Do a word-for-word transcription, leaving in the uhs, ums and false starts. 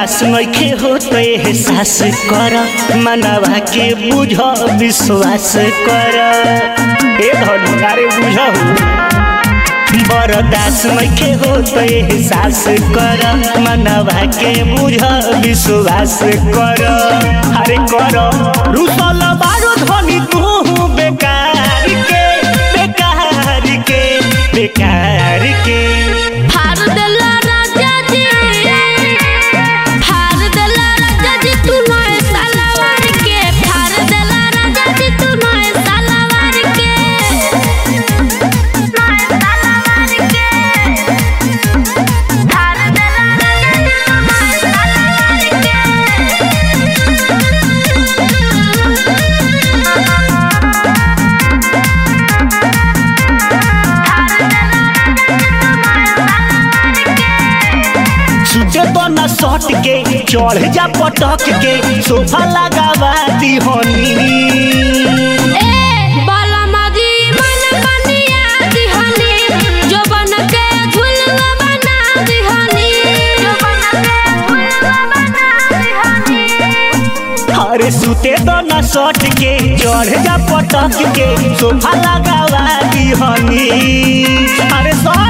बर्दाश्त नइखे होते एहसास कर मनवा के बुझ विश्वास कर ए धनगारे बुझ बर्दाश्त नइखे होते एहसास कर मनवा के बुझ विश्वास कर अरे कर रुसल बारू धनी तू बेकार के बेकार के बेकार के फाड़ देला राजा जी फाड़ देला राजा जी तू नए सालवार के फाड़ देला राजा जी तू नए सालवार के नए सालवार के फाड़ देला राजा जी सुते तो न सट के चढ़ जा पटक के सोफा लगावा दीहनी ए बाला माजी मन बनिया दिहनी जो बन के झुलवा बना दिहनी जो बन के झुलवा बना दिहनी अरे सुते तो न सट के चढ़ जा पटक के सोफा लगावा दीहनी अरे